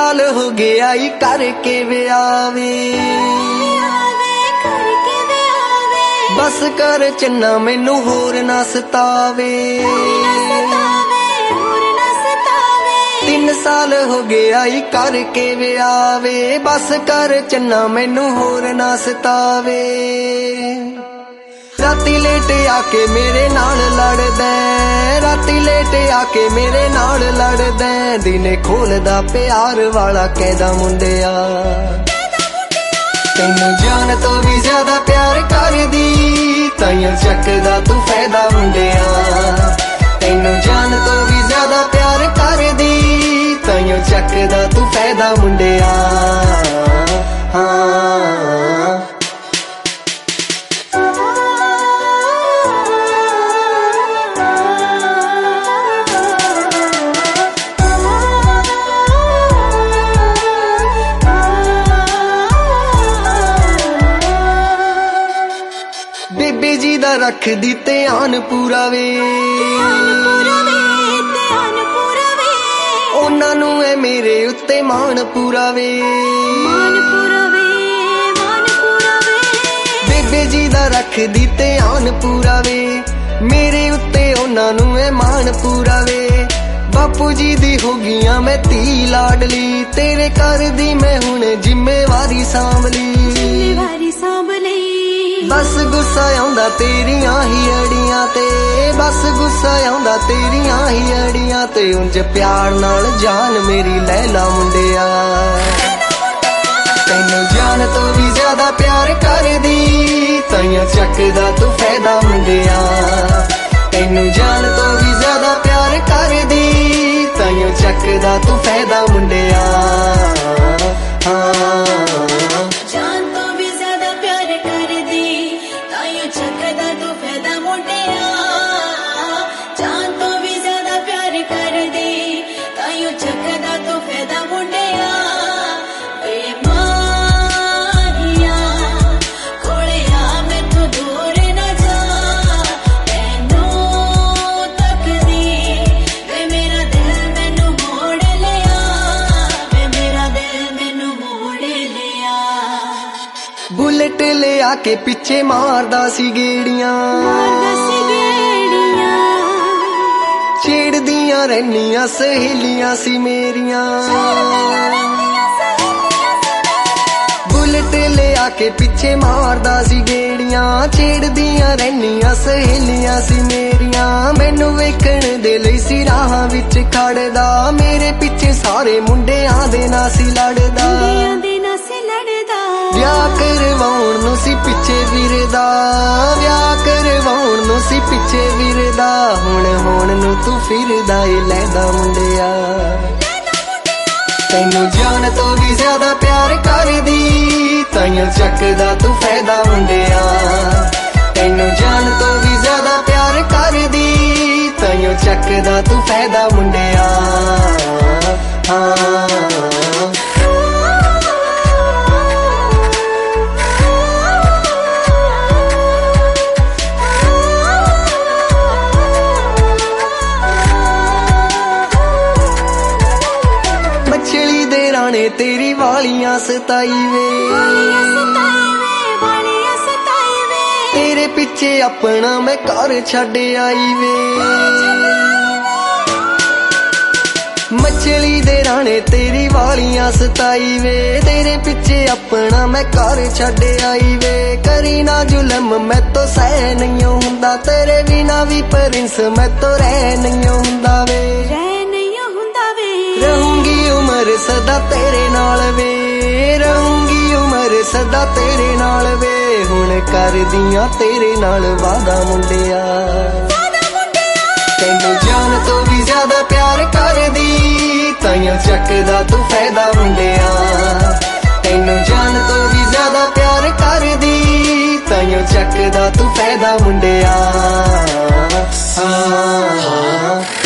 साल हो गया ई करके व्यावे बस कर चन्ना मैनू होर ना सतावे 3 साल हो गया ई करके व्यावे बस कर चन्ना मैनू होर ना सतावे राती लेट आके मेरे नाल लड़दा राती लेट आके मेरे नाल लड़दा दिने खोलदा प्यार वाला कहदा मुंडिया तैनू जान तो भी ज्यादा प्यार करदी ताइयों चकदा तू फायदा मुंडिया तैनू जान तो भी ज्यादा प्यार करदी ताइयों चकदा तू फायदा मुंडिया हाँ बेबे जी दा रख दी ध्यान पूरा वे उन्हां नू है मेरे उत्ते मान पूरा वे बेबे जी दा रख दी ध्यान पूरा वे मेरे उत्ते उन्हां नू है मान पूरा वे बापू जी दी हो गईयां मैं धी लाडली तेरे घर दी मैं हुण जिम्मेवारी सांभ ली बस गुस्सा आउंदा तेरियां ही अड़ियां ते बस गुस्सा आउंदा तेरियां ही अड़ियां ते उंज प्यार नाल जान मेरी लैला मुंडिया तैनू जान तो भी ज्यादा प्यार करदी ताइयों चकदा तू फायदा मुंडिया तैनू जान तो भी ज्यादा प्यार करदी ताइयों चकदा तू फायदा मुंडिया हाँ बुलेट ले आके पिछे मारदा सी गेड़ियां छेड़दियां रहनियां सहेलियां सी मेरियां बुलेट ले आके पिछे मारदा सी गेड़ियां छेड़दियां रहनियां सहेलियां सी मेरियां मैनू वेखण दे लई सी राहां विच खड़दा मेरे पिछे सारे मुंडियां दे नाल सी लड़दा ਵਿਆਹ ਕਰਵਾਉਣ ਨੂੰ ਸੀ ਪਿੱਛੇ ਵੀਰਦਾ ਵਿਆਹ ਕਰਵਾਉਣ ਨੂੰ ਸੀ ਪਿੱਛੇ ਵੀਰਦਾ ਹੁਣ ਨੂੰ ਤੂੰ ਫਿਰਦਾ ਏ ਲੈਦਾ ਮੁੰਡਿਆ ਤੈਨੂੰ ਜਾਨ ਤੋਂ ਵੀ ਜ਼ਿਆਦਾ ਪਿਆਰ ਕਰਦੀ ਤਾਈਂ ਚੱਕਦਾ ਤੂੰ ਫਾਇਦਾ ਮੁੰਡਿਆ ਤੈਨੂੰ ਜਾਨ ਤੋਂ ਵੀ ਜ਼ਿਆਦਾ ਪਿਆਰ ਕਰਦੀ ਤਾਈਂ ਚੱਕਦਾ ਤੂੰ ਫਾਇਦਾ ਮੁੰਡਿਆ ਹਾਂ तेरी वालियां सताई वे तेरे पिछे अपना मैं घर छड़ आई वे मछली दे राणे तेरी वालियां सताई वे तेरे पिछे अपना मैं घर छड़ आई वे करी ना जुलम मैं तो सह नहीं हुंदा तेरे बिना भी प्रिंस मैं तो रह नहीं हुंदा वे रहूंगी उम्र सदा तेरे नाल वे रहूंगी उम्र सदा तेरे नाल वे हुण कर दियां तेरे नाल वादा मुंडिया तैनू जान तो भी ज्यादा प्यार करदी ताइयों चकदा तू फायदा मुंडिया तैनू जान तो भी ज्यादा प्यार करदी ताइयों चकदा तू फायदा मुंडिया हाँ